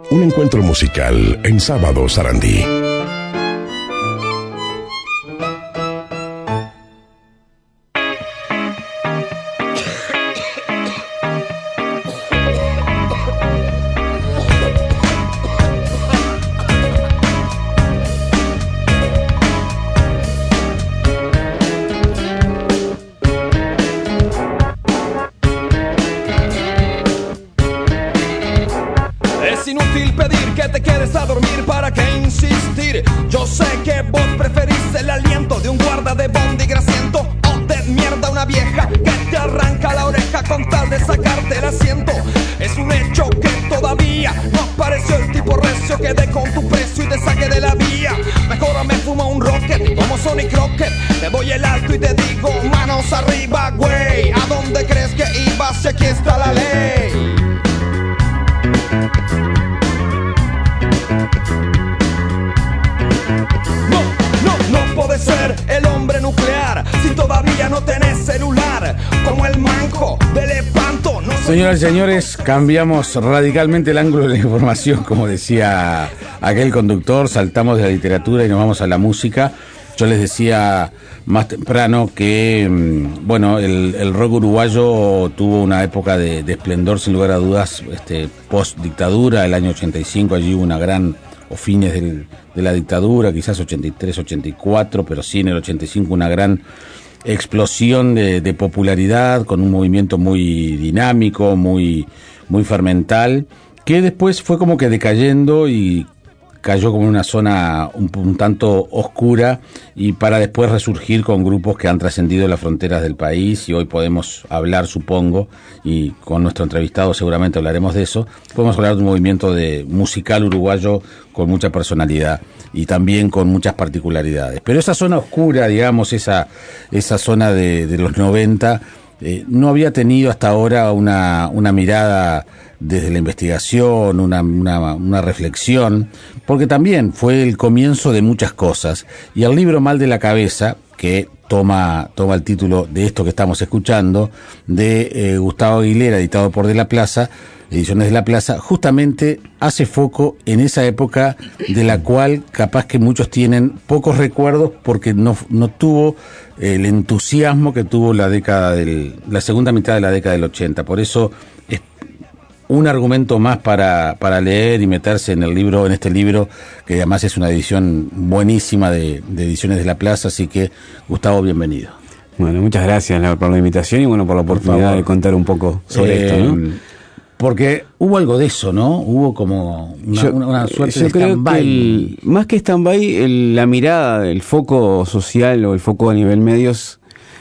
Un encuentro musical en Sábado Sarandí. Señoras y señores, cambiamos radicalmente el ángulo de la información, como decía aquel conductor, saltamos de la literatura y nos vamos a la música. Yo les decía más temprano que, bueno, el rock uruguayo tuvo una época de esplendor, sin lugar a dudas, post-dictadura, el año 85, allí hubo una gran, o fines de la dictadura, quizás 83, 84, pero sí en el 85 una gran explosión de popularidad, con un movimiento muy dinámico, muy fermental, que después fue como que decayendo y cayó como en una zona un tanto oscura, y para después resurgir con grupos que han trascendido las fronteras del país, y hoy podemos hablar, supongo, y con nuestro entrevistado seguramente hablaremos de eso, podemos hablar de un movimiento musical uruguayo con mucha personalidad y también con muchas particularidades. Pero esa zona oscura, digamos, esa zona de los 90, no había tenido hasta ahora una mirada desde la investigación, una reflexión, porque también fue el comienzo de muchas cosas. Y el libro Mal de la Cabeza, que toma el título de esto que estamos escuchando, de Gustavo Aguilera, editado por De la Plaza, Ediciones de la Plaza, justamente hace foco en esa época de la cual capaz que muchos tienen pocos recuerdos, porque no tuvo el entusiasmo que tuvo la segunda mitad de la década del 80. Por eso es un argumento más para leer y meterse en este libro, que además es una edición buenísima de Ediciones de la Plaza. Así que, Gustavo, bienvenido. Bueno, muchas gracias por la invitación y bueno, por la oportunidad de contar un poco sobre esto, ¿no? Porque hubo algo de eso, ¿no? Hubo como una suerte de stand-by. Más que stand-by, la mirada, el foco social o el foco a nivel medios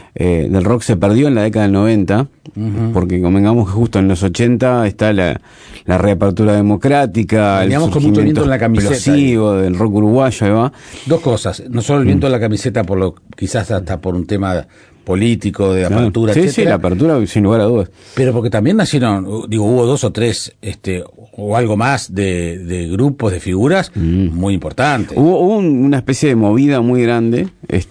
del rock se perdió en la década del 90, porque convengamos que justo en los 80 está la reapertura democrática, el surgimiento en la camiseta explosivo del rock uruguayo, ahí va. Dos cosas, no solo el viento en la camiseta, quizás hasta por un tema político, de apertura, sí, etcétera. Sí, la apertura, sin lugar a dudas. Pero porque también nacieron, hubo dos o tres, o algo más de grupos, de figuras muy importantes. Hubo una especie de movida muy grande,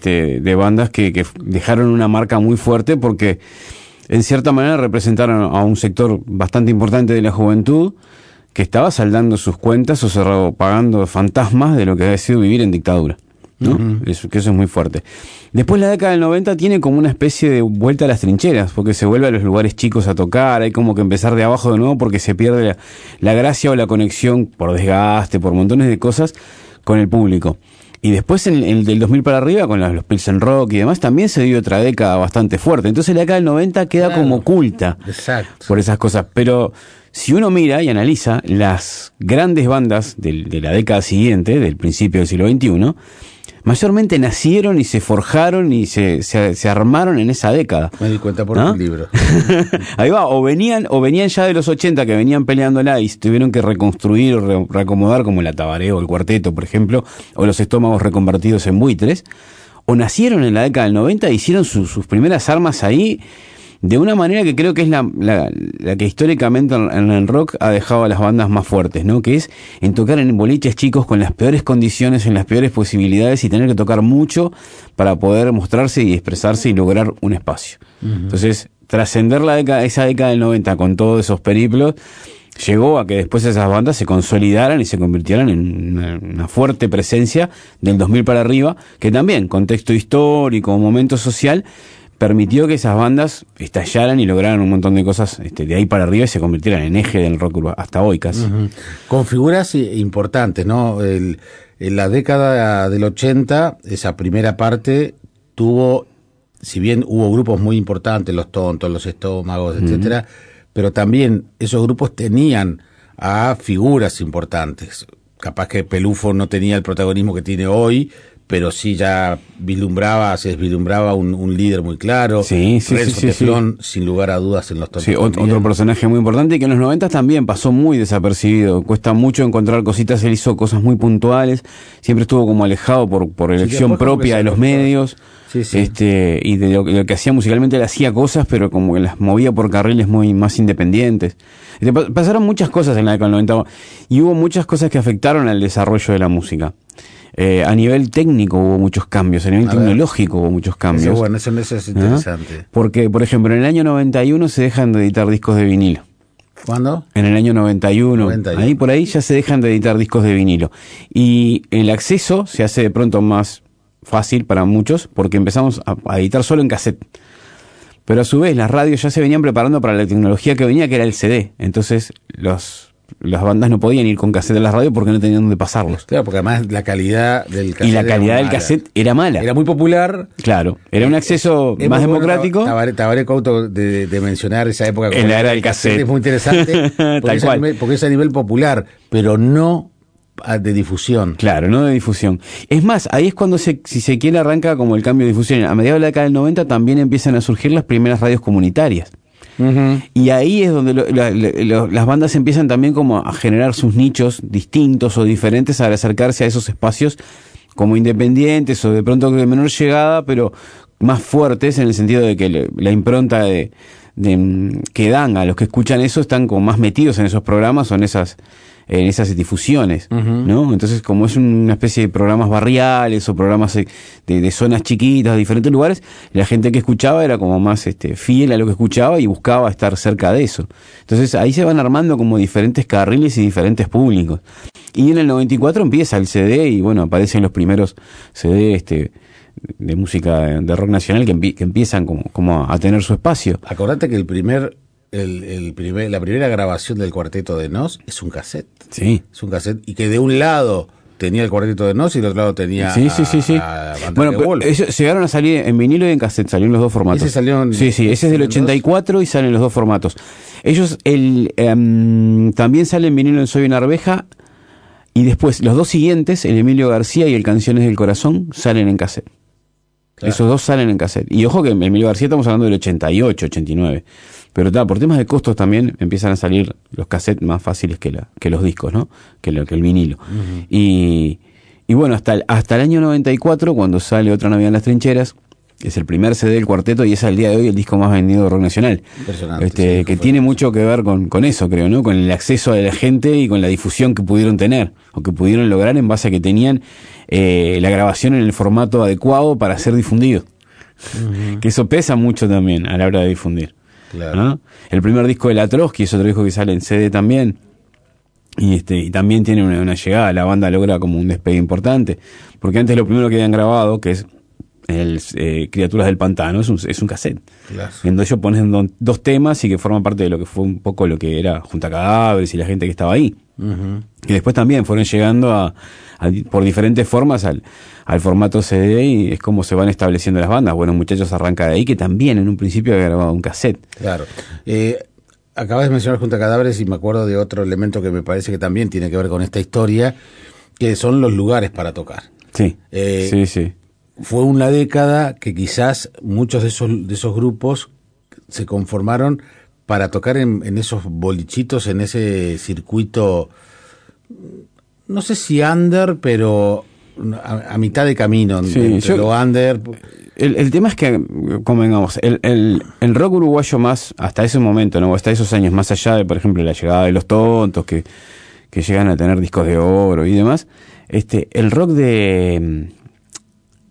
de bandas que dejaron una marca muy fuerte, porque en cierta manera representaron a un sector bastante importante de la juventud que estaba saldando sus cuentas o pagando fantasmas de lo que había sido vivir en dictadura, ¿no? Eso es muy fuerte. Después la década del 90 tiene como una especie de vuelta a las trincheras, porque se vuelve a los lugares chicos a tocar, hay como que empezar de abajo de nuevo, porque se pierde la gracia o la conexión por desgaste, por montones de cosas con el público. Y después en el del 2000 para arriba, con los Pilsen Rock y demás, también se dio otra década bastante fuerte. Entonces la década del 90 queda como oculta por esas cosas. Pero si uno mira y analiza las grandes bandas de la década siguiente, del principio del siglo XXI, mayormente nacieron y se forjaron y se armaron en esa década. Me di cuenta por tu libro. Ahí va, o venían ya de los 80, que venían peleándola y tuvieron que reconstruir o reacomodar, como la Tabaré o el Cuarteto, por ejemplo, o los Estómagos reconvertidos en buitres, o nacieron en la década del 90 e hicieron sus primeras armas ahí, de una manera que creo que es la que históricamente en el rock ha dejado a las bandas más fuertes, ¿no? Que es en tocar en boliches chicos con las peores condiciones, en las peores posibilidades, y tener que tocar mucho para poder mostrarse y expresarse y lograr un espacio. Entonces, trascender esa década del 90 con todos esos periplos llegó a que después esas bandas se consolidaran y se convirtieran en una fuerte presencia del 2000 para arriba, que también, contexto histórico, momento social, permitió que esas bandas estallaran y lograran un montón de cosas de ahí para arriba y se convirtieran en eje del rock urbano, hasta hoy casi. Uh-huh. Con figuras importantes, ¿no? En la década del 80, esa primera parte tuvo, si bien hubo grupos muy importantes, Los Tontos, Los Estómagos, etcétera, pero también esos grupos tenían a figuras importantes. Capaz que Pelufo no tenía el protagonismo que tiene hoy, pero sí ya se vislumbraba un líder muy claro. Renzo Teflón, sin lugar a dudas, en Los Tontos. Sí, otro personaje muy importante y que en los 90 también pasó muy desapercibido. Cuesta mucho encontrar cositas, él hizo cosas muy puntuales, siempre estuvo como alejado por elección propia de los medios. Y de lo que hacía musicalmente, él hacía cosas, pero como que las movía por carriles muy más independientes. Pasaron muchas cosas en la década del 90 y hubo muchas cosas que afectaron al desarrollo de la música. A nivel técnico hubo muchos cambios, a nivel tecnológico hubo muchos cambios. Eso es interesante. Porque, por ejemplo, en el año 91 se dejan de editar discos de vinilo. ¿Cuándo? En el año 91. Ahí por ahí ya se dejan de editar discos de vinilo. Y el acceso se hace de pronto más fácil para muchos porque empezamos a editar solo en cassette. Pero a su vez las radios ya se venían preparando para la tecnología que venía, que era el CD. Entonces las bandas no podían ir con cassette a las radios porque no tenían dónde pasarlos. Claro, porque además la calidad del cassette. Y la calidad del cassette era mala. Era muy popular. Claro, era un acceso más democrático. Tabaré Couto de mencionar esa época. En la era del cassette. Es muy interesante porque es a nivel popular, pero no de difusión. Claro, no de difusión. Es más, ahí es cuando si se quiere arranca como el cambio de difusión. A mediados de la década del 90 también empiezan a surgir las primeras radios comunitarias. Uh-huh. Y ahí es donde las bandas empiezan también como a generar sus nichos distintos o diferentes al acercarse a esos espacios como independientes o de pronto de menor llegada, pero más fuertes en el sentido de que la impronta que dan a los que escuchan eso están como más metidos en esos programas o en esas difusiones, uh-huh. ¿no? Entonces, como es una especie de programas barriales o programas de zonas chiquitas, de diferentes lugares, la gente que escuchaba era como más fiel a lo que escuchaba y buscaba estar cerca de eso. Entonces, ahí se van armando como diferentes carriles y diferentes públicos. Y en el 94 empieza el CD y, bueno, aparecen los primeros CD de música de rock nacional que empiezan como a tener su espacio. Acordate que la primera grabación del Cuarteto de Nos es un cassette. Sí. Es un cassette y que de un lado tenía el Cuarteto de Nos y del otro lado tenía sí. Bueno, pero ellos llegaron a salir en vinilo y en cassette, salieron los dos formatos. Ese salió ese es del 84 y salen los dos formatos. Ellos también salen en vinilo en Soy una arveja y después los dos siguientes, el Emilio García y el Canciones del Corazón, salen en cassette. Claro. Esos dos salen en cassette. Y ojo que Emilio García estamos hablando del 88, 89. Pero por temas de costos también empiezan a salir los cassettes más fáciles que los discos, ¿no? Que el vinilo. Uh-huh. Y bueno, hasta el año 94, cuando sale Otra Navidad en las Trincheras, que es el primer CD del cuarteto y es al día de hoy el disco más vendido de rock nacional. Impresionante. Que tiene mucho que ver con eso, creo, ¿no? Con el acceso de la gente y con la difusión que pudieron tener o que pudieron lograr en base a que tenían la grabación en el formato adecuado para ser difundido. Uh-huh. Que eso pesa mucho también a la hora de difundir. Claro. ¿No? El primer disco de La Trotsky es otro disco que sale en CD también. Y también tiene una llegada, la banda logra como un despegue importante. Porque antes lo primero que habían grabado, que es Criaturas del Pantano, es un cassette. Claro. En donde ellos ponen dos temas y que forman parte de lo que fue un poco lo que era Junta Cadáveres y la gente que estaba ahí. Uh-huh. Que después también fueron llegando por diferentes formas al formato CD y es como se van estableciendo las bandas. Bueno, Muchachos arranca de ahí, que también en un principio había grabado un cassette. Claro. Acabas de mencionar Junta Cadáveres y me acuerdo de otro elemento que me parece que también tiene que ver con esta historia, que son los lugares para tocar. Sí, sí. Fue una década que quizás muchos de esos grupos se conformaron para tocar en esos bolichitos, en ese circuito, no sé si under, pero a mitad de camino, entre lo under. El tema es que, convengamos, el rock uruguayo más, hasta ese momento, ¿no? Hasta esos años, más allá de, por ejemplo, la llegada de Los Tontos, que llegan a tener discos de oro y demás, el rock de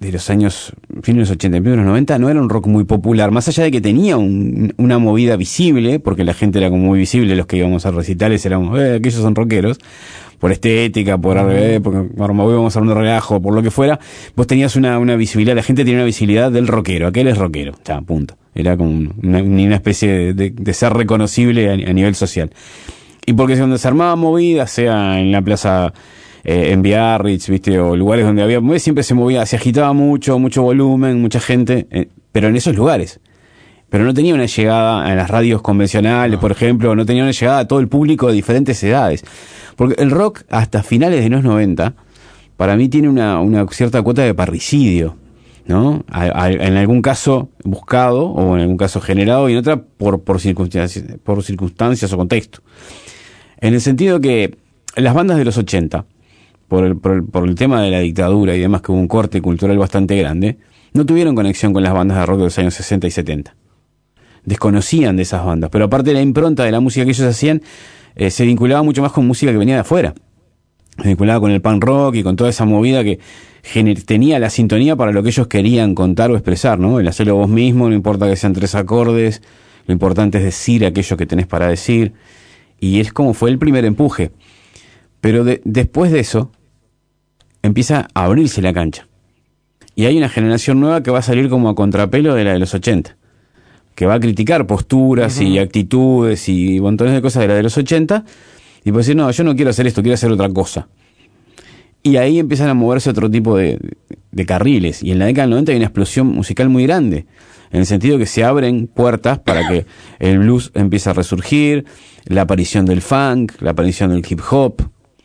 los años, fines de los 80, principios de los 90, no era un rock muy popular, más allá de que tenía una movida visible, porque la gente era como muy visible, los que íbamos a recitales éramos, aquellos son rockeros, por estética, porque vamos a hablar de relajo, por lo que fuera, vos tenías una visibilidad, la gente tenía una visibilidad del rockero, aquel es rockero, ya, punto. Era como una especie de ser reconocible a nivel social. Y porque cuando se armaba movida, sea en la plaza, en Biarritz, viste, o lugares donde había, siempre se movía, se agitaba mucho volumen, mucha gente, pero en esos lugares. Pero no tenía una llegada a las radios convencionales, por ejemplo, no tenía una llegada a todo el público de diferentes edades. Porque el rock, hasta finales de los 90, para mí tiene una cierta cuota de parricidio, ¿no? En algún caso buscado, o en algún caso generado, y en otra por circunstancias o contexto. En el sentido que las bandas de los 80, por el tema de la dictadura y demás, que hubo un corte cultural bastante grande, no tuvieron conexión con las bandas de rock de los años 60 y 70. Desconocían de esas bandas, pero aparte de la impronta de la música que ellos hacían, se vinculaba mucho más con música que venía de afuera. Se vinculaba con el punk rock y con toda esa movida que tenía la sintonía para lo que ellos querían contar o expresar, ¿no? El hacerlo vos mismo, no importa que sean 3 acordes, lo importante es decir aquello que tenés para decir. Y es como fue el primer empuje. Pero después de eso, empieza a abrirse la cancha. Y hay una generación nueva que va a salir como a contrapelo de la de los 80. Que va a criticar posturas y actitudes y montones de cosas de la de los 80. Y puede decir, no, yo no quiero hacer esto, quiero hacer otra cosa. Y ahí empiezan a moverse otro tipo de carriles. Y en la década del 90 hay una explosión musical muy grande. En el sentido que se abren puertas para que el blues empiece a resurgir, la aparición del funk, la aparición del hip hop,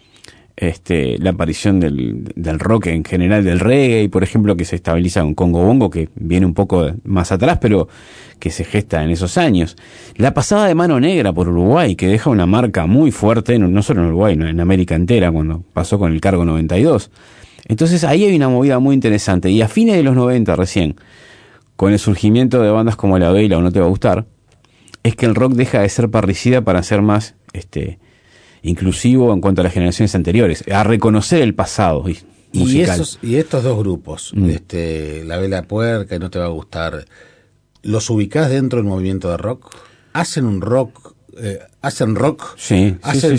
la aparición del rock en general, del reggae, por ejemplo, que se estabiliza con Congo Bongo, que viene un poco más atrás, pero que se gesta en esos años. La pasada de Mano Negra por Uruguay, que deja una marca muy fuerte, no solo en Uruguay, no, en América entera, cuando pasó con el Cargo 92. Entonces ahí hay una movida muy interesante. Y a fines de los 90 recién, con el surgimiento de bandas como La Vela o No Te Va a Gustar, es que el rock deja de ser parricida para ser más inclusivo en cuanto a las generaciones anteriores, a reconocer el pasado musical. Y estos dos grupos, La Vela Puerca y No Te Va a Gustar, ¿los ubicás dentro del movimiento de rock? ¿Hacen un rock? ¿Hacen rock? Sí.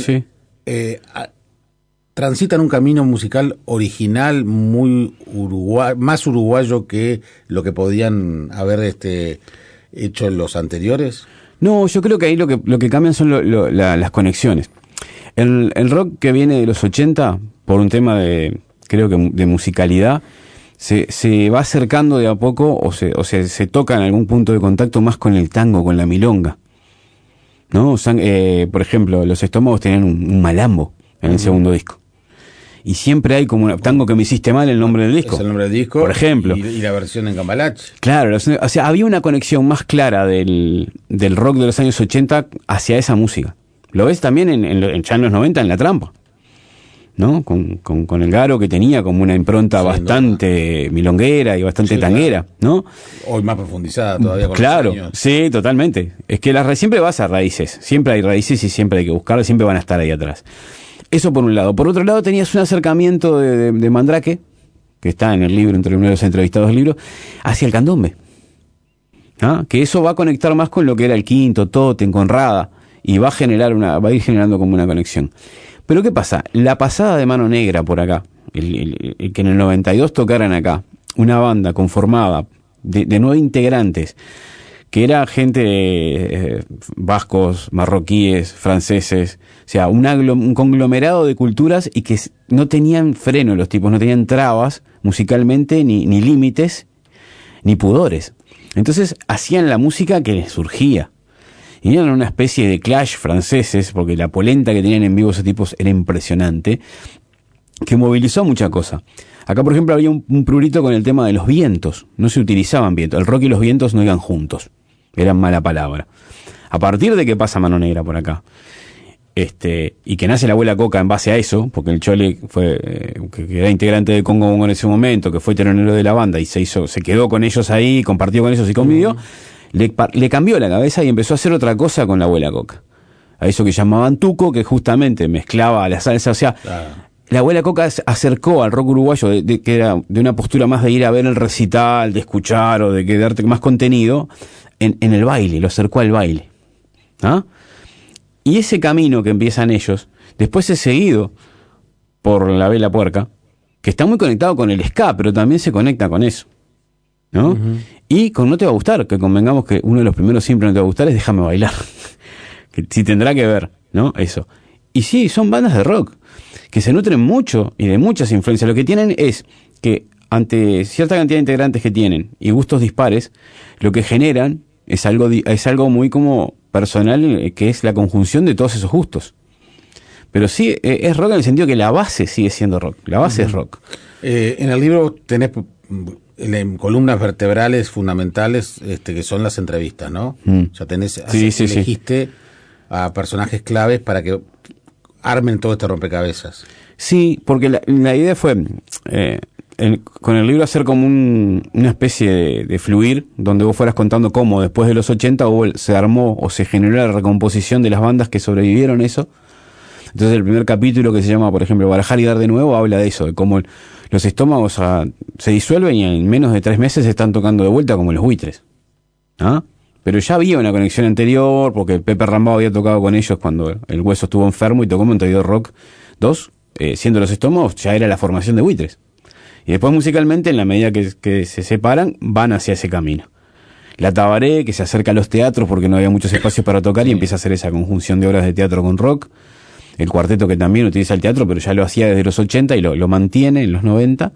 Transitan un camino musical original, muy más uruguayo que lo que podían haber hecho los anteriores. No, yo creo que ahí lo que cambian son las conexiones. El rock que viene de los 80, por un tema creo que de musicalidad, se va acercando de a poco o se toca en algún punto de contacto más con el tango, con la milonga, ¿no? Por ejemplo, Los Estómagos tenían un malambo en el segundo disco. Y siempre hay como tango que me hiciste mal, el nombre del disco. Es el nombre del disco. Por ejemplo. Y la versión en Cambalache. Claro, o sea, había una conexión más clara del rock de los años 80 hacia esa música. Lo ves también ya en los 90 en La Trampa, ¿no? Con el Garo, que tenía como una impronta bastante milonguera y bastante tanguera, ¿no? Hoy más profundizada todavía con claro, los años. Sí, totalmente. Es que siempre vas a raíces. Siempre hay raíces y siempre hay que buscarlas, siempre van a estar ahí atrás. Eso por un lado. Por otro lado tenías un acercamiento de Mandrake, que está en el libro, entre uno de los entrevistados del libro, hacia el candombe. ¿Ah? Que eso va a conectar más con lo que era el Quinto, Totem, Conrada, y va a ir generando como una conexión. Pero ¿qué pasa? La pasada de Mano Negra por acá, el que en el 92 tocaran acá, una banda conformada de 9 integrantes, que era gente vascos, marroquíes, franceses, o sea, un conglomerado de culturas y que no tenían freno los tipos, no tenían trabas musicalmente, ni límites, ni pudores. Entonces hacían la música que les surgía. Y eran una especie de Clash franceses, porque la polenta que tenían en vivo esos tipos era impresionante, que movilizó mucha cosa. Acá, por ejemplo, había un prurito con el tema de los vientos. No se utilizaban vientos. El rock y los vientos no iban juntos. Eran mala palabra. A partir de que pasa Mano Negra por acá, y que nace la Abuela Coca en base a eso, porque el Chole fue, que era integrante de Congo Bongo en ese momento, que fue telonero de la banda y se quedó con ellos ahí, compartió con ellos y convivió, le cambió la cabeza y empezó a hacer otra cosa con la Abuela Coca. A eso que llamaban tuco, que justamente mezclaba la salsa, o sea, la abuela Coca acercó al rock uruguayo, que era de una postura más de ir a ver el recital, de escuchar o de quedarte más contenido, en el baile, lo acercó al baile. ¿Ah? Y ese camino que empiezan ellos, después es seguido por la Vela Puerca, que está muy conectado con el ska, pero también se conecta con eso, ¿no? Y con No Te Va a Gustar, que convengamos que uno de los primeros siempre No Te Va a Gustar es Déjame Bailar, que sí tendrá que ver, ¿no? Eso. Y sí, son bandas de rock, que se nutren mucho y de muchas influencias. Lo que tienen es que ante cierta cantidad de integrantes que tienen y gustos dispares, lo que generan es algo muy como personal, que es la conjunción de todos esos gustos. Pero sí, es rock en el sentido que la base sigue siendo rock. La base es rock. En el libro tenés columnas vertebrales fundamentales, que son las entrevistas, ¿no? O sea, elegiste a personajes claves para que armen todo este rompecabezas. Sí, porque la idea fue con el libro hacer como una especie de fluir, donde vos fueras contando cómo después de los 80 se armó o se generó la recomposición de las bandas que sobrevivieron eso. Entonces el primer capítulo, que se llama, por ejemplo, Barajar y Dar de Nuevo, habla de eso, de cómo los estómagos se disuelven y en menos de 3 meses se están tocando de vuelta como los Buitres. ¿Ah? Pero ya había una conexión anterior, porque Pepe Rambao había tocado con ellos cuando el Hueso estuvo enfermo y tocó Montevideo Rock 2, siendo los estómagos, ya era la formación de Buitres. Y después musicalmente, en la medida que se separan, van hacia ese camino. La Tabaré, que se acerca a los teatros porque no había muchos espacios para tocar y empieza a hacer esa conjunción de obras de teatro con rock. El Cuarteto, que también utiliza el teatro, pero ya lo hacía desde los 80 y lo mantiene en los 90.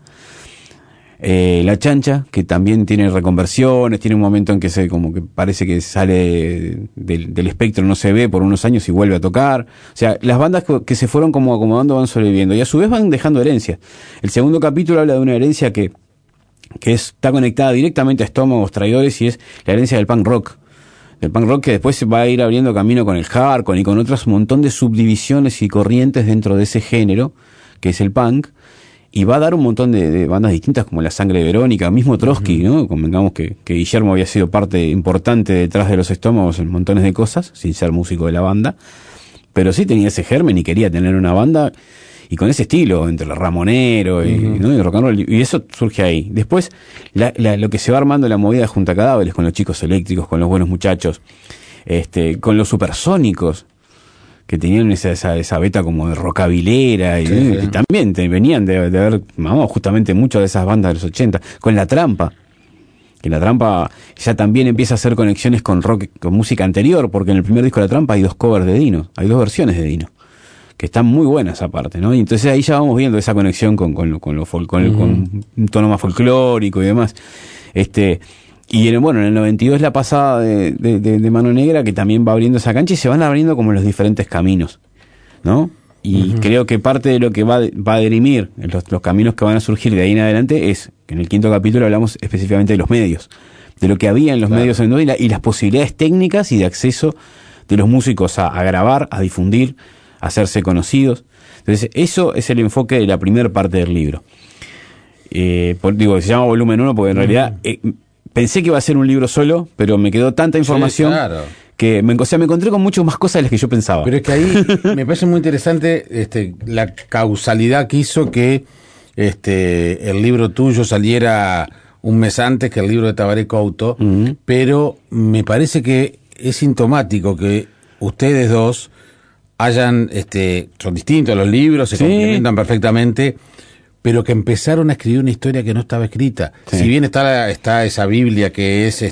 La Chancha, que también tiene reconversiones, tiene un momento en que como que parece que sale del espectro, no se ve por unos años y vuelve a tocar. O sea, las bandas que se fueron como acomodando van sobreviviendo y a su vez van dejando herencia. El segundo capítulo habla de una herencia que está conectada directamente a Estómagos Traidores, y es la herencia del punk rock. Del punk rock, que después se va a ir abriendo camino con el hardcore y con otros montón de subdivisiones y corrientes dentro de ese género, que es el punk. Y va a dar un montón de bandas distintas, como La Sangre de Verónica, mismo Trotsky, ¿no? Convengamos que Guillermo había sido parte importante detrás de los Estómagos en montones de cosas, sin ser músico de la banda. Pero sí tenía ese germen y quería tener una banda, y con ese estilo, entre el ramonero ¿no? y rock and roll. Y eso surge ahí. Después, lo que se va armando la movida junto a Cadáveres, con los Chicos Eléctricos, con los Buenos Muchachos, con los Supersónicos, que tenían esa beta como de rockabilera y también venían de ver, vamos, justamente muchas de esas bandas de los 80, con La Trampa, que La Trampa ya también empieza a hacer conexiones con rock, con música anterior, porque en el primer disco de La Trampa hay 2 covers de Dino, hay 2 versiones de Dino, que están muy buenas aparte, ¿no? Y entonces ahí ya vamos viendo esa conexión con un tono más folclórico y demás. Y en el 92 la pasada de Mano Negra, que también va abriendo esa cancha, y se van abriendo como los diferentes caminos, ¿no? Y creo que parte de lo que va a dirimir los caminos que van a surgir de ahí en adelante es que en el 5º capítulo hablamos específicamente de los medios, de lo que había en los medios y las posibilidades técnicas y de acceso de los músicos a grabar, a difundir, a hacerse conocidos. Entonces eso es el enfoque de la primera parte del libro. Se llama volumen 1 porque en realidad pensé que iba a ser un libro solo, pero me quedó tanta información que me encontré con muchas más cosas de las que yo pensaba. Pero es que ahí me parece muy interesante la causalidad que hizo que el libro tuyo saliera un mes antes que el libro de Tabaré Couto, pero me parece que es sintomático que ustedes dos hayan, son distintos los libros, se complementan perfectamente, pero que empezaron a escribir una historia que no estaba escrita. Sí. Si bien está esa Biblia que es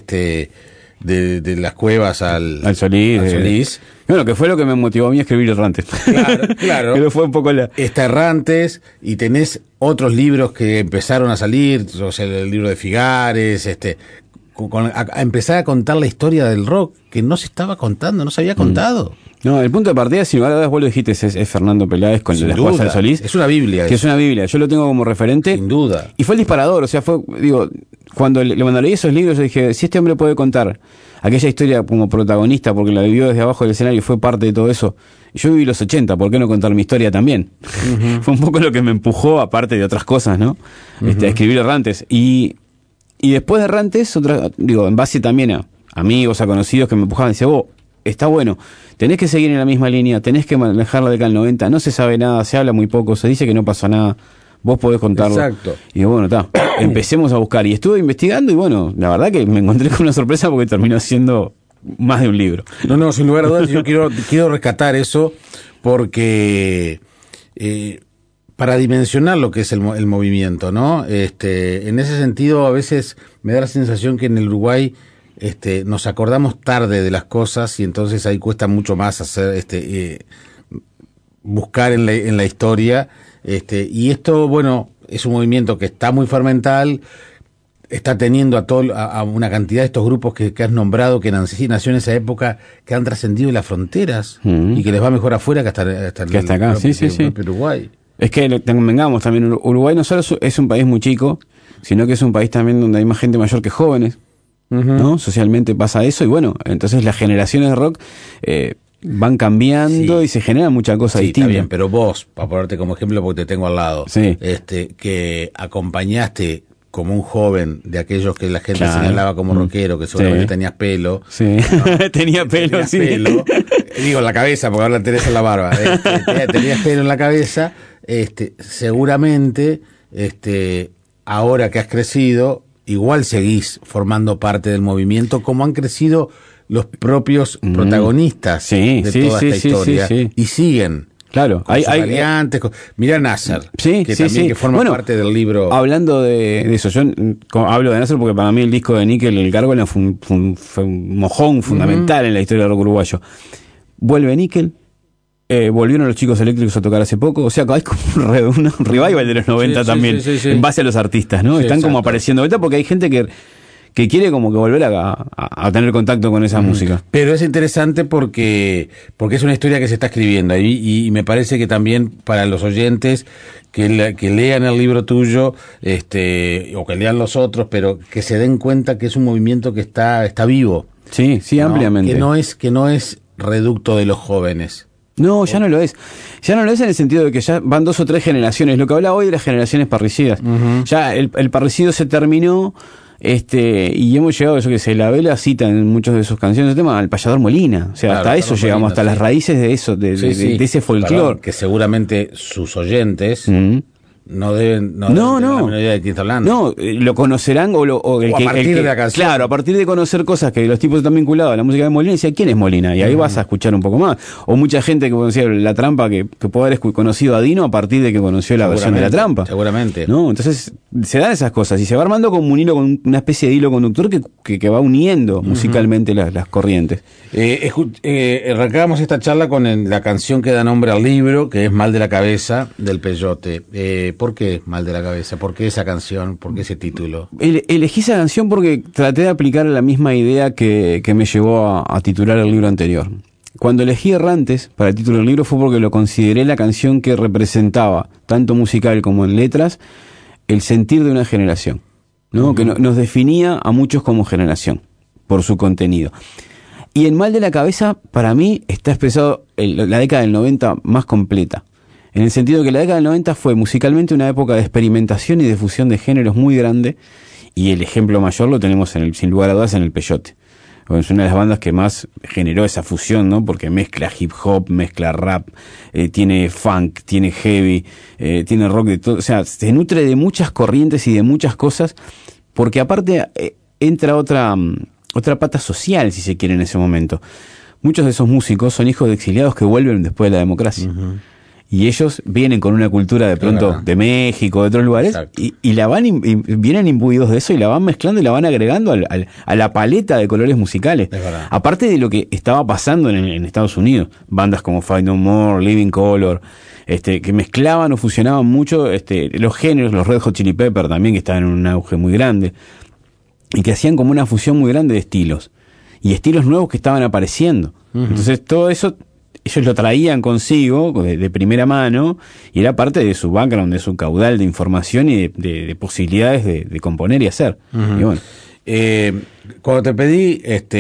de las cuevas al Solís. Bueno, que fue lo que me motivó a mí a escribir Errantes. Claro. Pero fue un poco Está Errantes, y tenés otros libros que empezaron a salir, o sea, el libro de Figares, a empezar a contar la historia del rock que no se estaba contando, no se había contado. No, el punto de partida, si vos lo dijiste, es Fernando Peláez con las Cuevas del Solís. Es una Biblia. Que es una Biblia. Yo lo tengo como referente. Sin duda. Y fue el disparador. O sea, cuando leí esos libros, yo dije, si este hombre puede contar aquella historia como protagonista, porque la vivió desde abajo del escenario y fue parte de todo eso. Yo viví los 80, ¿por qué no contar mi historia también? Fue un poco lo que me empujó, aparte de otras cosas, ¿no? A escribir Errantes. Y después de Errantes, en base también a amigos, a conocidos que me empujaban, decía, está bueno. Tenés que seguir en la misma línea, tenés que manejar la década del 90, no se sabe nada, se habla muy poco, se dice que no pasó nada, vos podés contarlo. Exacto. Y bueno, está, empecemos a buscar. Y estuve investigando y bueno, la verdad que me encontré con una sorpresa porque terminó siendo más de un libro. No, sin lugar a dudas, yo quiero rescatar eso porque para dimensionar lo que es el movimiento, ¿no? En ese sentido, a veces me da la sensación que en el Uruguay nos acordamos tarde de las cosas y entonces ahí cuesta mucho más hacer buscar en la historia. Y esto, bueno, es un movimiento que está muy fermental, está teniendo a una cantidad de estos grupos que has nombrado, que nació en esa época, que han trascendido las fronteras y que les va mejor afuera que hasta acá, sí. Uruguay. Es que tengamos también, Uruguay no solo es un país muy chico, sino que es un país también donde hay más gente mayor que jóvenes, ¿no? Socialmente pasa eso y bueno, entonces las generaciones de rock van cambiando y se genera mucha cosa distinta. Está bien, pero vos, para ponerte como ejemplo porque te tengo al lado, que acompañaste como un joven de aquellos que la gente señalaba como rockero, que seguramente tenías pelo. Sí, ¿no? Tenía pelo, pelo. Digo, en la cabeza, porque ahora tenés en la barba. Tenías pelo en la cabeza, seguramente, ahora que has crecido, igual seguís formando parte del movimiento, como han crecido los propios protagonistas de toda esta historia. Y siguen. Claro, hay variantes. Mirá Nasser, que forma parte del libro. Hablando de eso, yo hablo de Nasser porque para mí el disco de Nickel, el Gárgola, fue un mojón fundamental en la historia del rock uruguayo. Vuelve Nickel, volvieron los Chicos Eléctricos a tocar hace poco, o sea, hay como un revival de los 90 también, en base a los artistas, ¿no? Están como apareciendo ahorita porque hay gente que quiere como que volver a tener contacto con esa música. Pero es interesante porque es una historia que se está escribiendo y me parece que también para los oyentes que lean el libro tuyo o que lean los otros, pero que se den cuenta que es un movimiento que está vivo. Sí, ¿no? Ampliamente. Que no es reducto de los jóvenes. No, ya no lo es. Ya no lo es en el sentido de que ya van 2 o 3 generaciones. Lo que habla hoy de las generaciones parricidas. Ya el parricido se terminó. Y hemos llegado, yo que sé, la Vela cita en muchas de sus canciones el tema al payador Molina, o sea, claro, hasta eso llegamos, hasta las raíces de eso, de ese folclore. Que seguramente sus oyentes no deben tener la menor idea de quién está hablando. No, lo conocerán o a partir de la canción. Claro, a partir de conocer cosas que los tipos están vinculados a la música de Molina, decía, ¿quién es Molina? Y ahí vas a escuchar un poco más. O mucha gente que conocía La Trampa, que puede haber conocido a Dino a partir de que conoció la versión de La Trampa. Seguramente. ¿No? Entonces, se dan esas cosas y se va armando como un hilo, con una especie de hilo conductor que va uniendo musicalmente las corrientes. Arrancábamos esta charla con la canción que da nombre al libro, que es Mal de la Cabeza, del Peyote. ¿Por qué Mal de la Cabeza? ¿Por qué esa canción? ¿Por qué ese título? Elegí esa canción porque traté de aplicar la misma idea que me llevó a titular el libro anterior. Cuando elegí Errantes para el título del libro fue porque lo consideré la canción que representaba, tanto musical como en letras, el sentir de una generación, ¿no? Que nos definía a muchos como generación, por su contenido. Y en Mal de la Cabeza, para mí, está expresado la década del 90 más completa. En el sentido que la década del 90 fue musicalmente una época de experimentación y de fusión de géneros muy grande, y el ejemplo mayor lo tenemos sin lugar a dudas en el Peyote. Es una de las bandas que más generó esa fusión, ¿no? Porque mezcla hip hop, mezcla rap, tiene funk, tiene heavy, tiene rock, de todo. O sea, se nutre de muchas corrientes y de muchas cosas, porque aparte entra otra pata social, si se quiere, en ese momento. Muchos de esos músicos son hijos de exiliados que vuelven después de la democracia. Y ellos vienen con una cultura de pronto de México, de otros lugares, y vienen imbuidos de eso y la van mezclando y la van agregando a la paleta de colores musicales. Aparte de lo que estaba pasando en Estados Unidos, bandas como Fight No More, Living Color, que mezclaban o fusionaban mucho los géneros, los Red Hot Chili Pepper también, que estaban en un auge muy grande, y que hacían como una fusión muy grande de estilos, y estilos nuevos que estaban apareciendo. Entonces todo eso ellos lo traían consigo de primera mano y era parte de su background, de su caudal de información y de posibilidades de componer y hacer. Y bueno. Cuando te pedí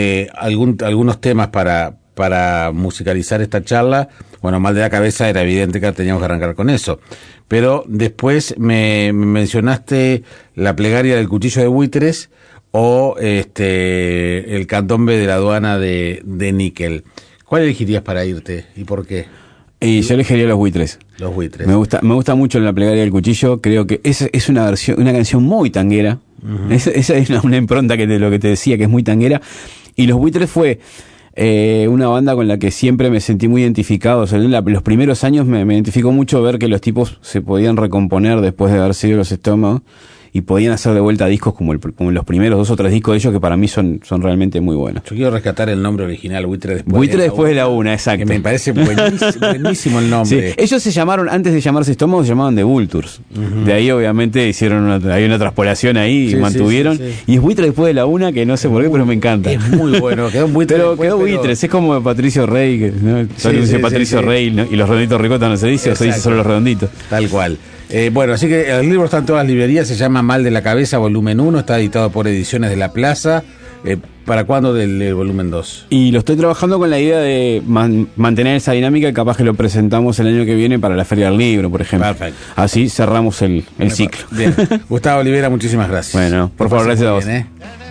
algunos temas para musicalizar esta charla, bueno, Mal de la Cabeza era evidente que teníamos que arrancar con eso, pero después me mencionaste La Plegaria del Cuchillo de Buitres o el candombe de la aduana de níquel. ¿Cuál elegirías para irte y por qué? Y yo elegiría Los Buitres. Los Buitres. Me gusta mucho La Plegaria del Cuchillo. Creo que es una canción muy tanguera. Uh-huh. Esa es una impronta de lo que te decía, que es muy tanguera. Y Los Buitres fue una banda con la que siempre me sentí muy identificado. O sea, los primeros años me identificó mucho ver que los tipos se podían recomponer después de haber sido los Estómagos y podían hacer de vuelta discos como los primeros 2 o 3 discos de ellos, que para mí son realmente muy buenos. Yo quiero rescatar el nombre original, Buitre después de la una, exacto. Que me parece buenísimo el nombre. Sí. Ellos se llamaron, antes de llamarse Estómagos, se llamaban The Vultures. Uh-huh. De ahí obviamente hay una traspolación ahí y mantuvieron. Sí. Y es Buitre después de la una, que no sé por qué, pero me encanta. Es muy bueno, quedó un Buitre. Pero quedó Buitres, es como Patricio Rey, ¿no? Solo dice Patricio Rey, ¿no? Y los redonditos ricotas no se dice, o se dice solo los redonditos. Tal cual. Bueno, así que el libro está en todas las librerías, se llama Mal de la Cabeza, volumen 1, está editado por Ediciones de la Plaza. ¿Para cuándo del volumen 2? Y lo estoy trabajando con la idea de mantener esa dinámica y capaz que lo presentamos el año que viene para la Feria del Libro, por ejemplo. Perfecto. Así cerramos el ciclo. Bien. Gustavo Olivera, muchísimas gracias. Bueno, por favor, gracias a vos.